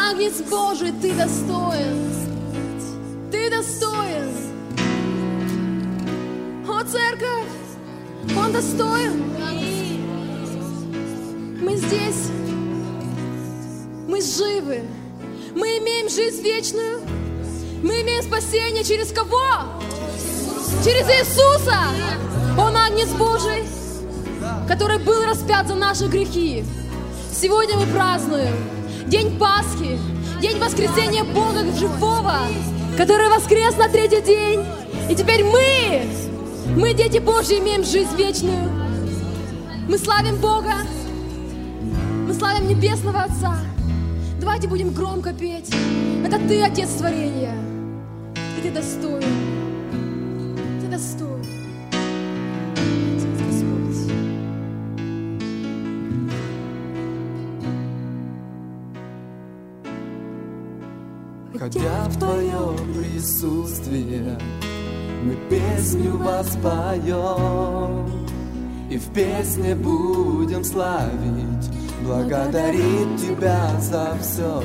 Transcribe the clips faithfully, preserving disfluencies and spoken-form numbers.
Агнец Божий, Ты достоин, Ты достоин. О, церковь, Он достоин. Мы здесь, мы живы, мы имеем жизнь вечную, мы имеем спасение через кого? Через Иисуса. Он Агнец Божий, который был распят за наши грехи. Сегодня мы празднуем День Пасхи, День воскресения Бога живого, который воскрес на третий день. И теперь мы, мы, дети Божьи, имеем жизнь вечную. Мы славим Бога, мы славим Небесного Отца. Давайте будем громко петь. Это Ты, Отец творения, и Ты достоин. Ты достоин. Входя в Твое присутствие, мы песню воспоем, и в песне будем славить, благодарить Тебя за все.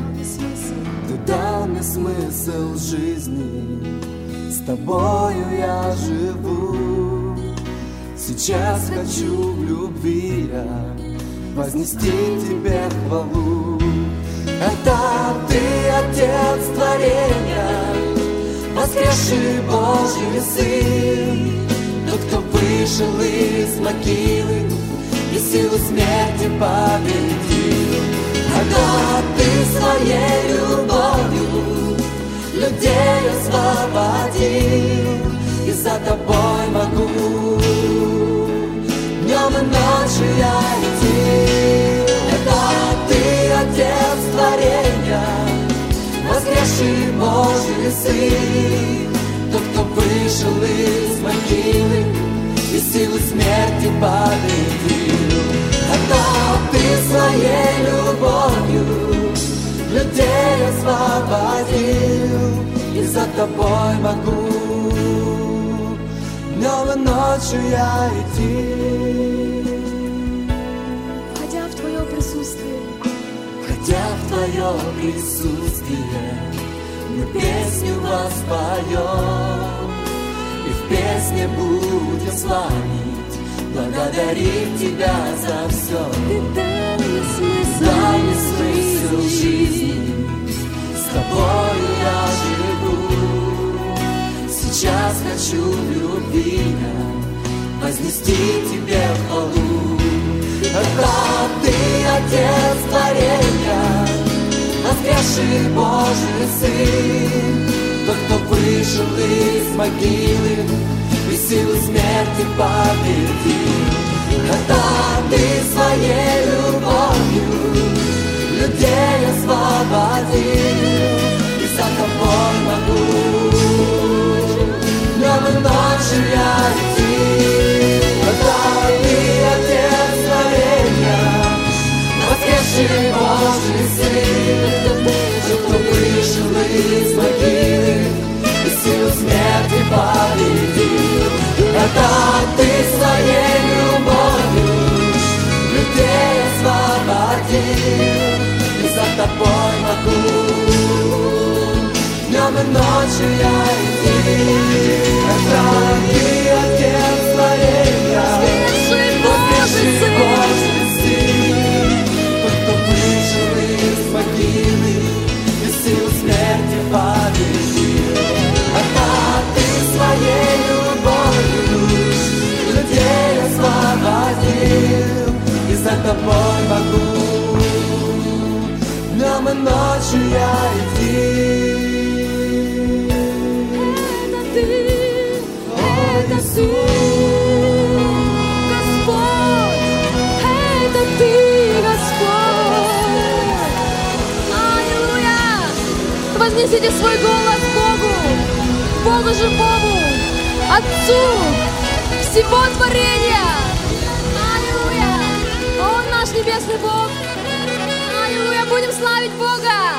Ты дал мне смысл жизни, с Тобою я живу. Сейчас хочу в любви я вознести Тебе хвалу. Это Ты, Отец творения, воскресший Божий Сын, тот, кто вышел из могилы и силу смерти победил. Это Ты своей любовью людей освободил, и за Тобой могу днем и ночью я идти. Это Ты, Отец творения, воскресший Божий Сын, тот, кто вышел из могилы и силу смерти победил. Это Ты своей любовью людей освободил, и за Тобой могу днем и ночью я идти. Входя в Твое присутствие, Входя в Твое присутствие, мы песню воспоем, и в песне будем славить, благодарить Тебя за все. Ты дал мне смысл, Дай мне смысл жизни, с Тобою я живу. Сейчас хочу в любви я вознести Тебе хвалу. Это Ты, Отец творения, воскресший Божий Сын, тот, кто вышел из могилы и силу смерти победил. Это Ты своей любовью людей освободил, и за Тобой могу днем и ночью я идти. Это Ты, Отец творения, воскресший Божий Сын, тот, кто вышел из могилы и силу смерти победил. Это Ты своей любовью людей освободил, и за Тобой могу днем и ночью я идти. Это Ты, Отец творения, воскресший Божий Сын, тот, кто вышел из могилы и силу смерти победил. Это Ты своей любовью людей освободил, и за Тобой могу днем и ночью я идти. это Ты, это Ты, Господь, это Ты, Господь. Аллилуйя! Вознесите свой голос Богу, Богу живому, Отцу всего творения. Аллилуйя! Он наш небесный Бог. Аллилуйя! Будем славить Бога!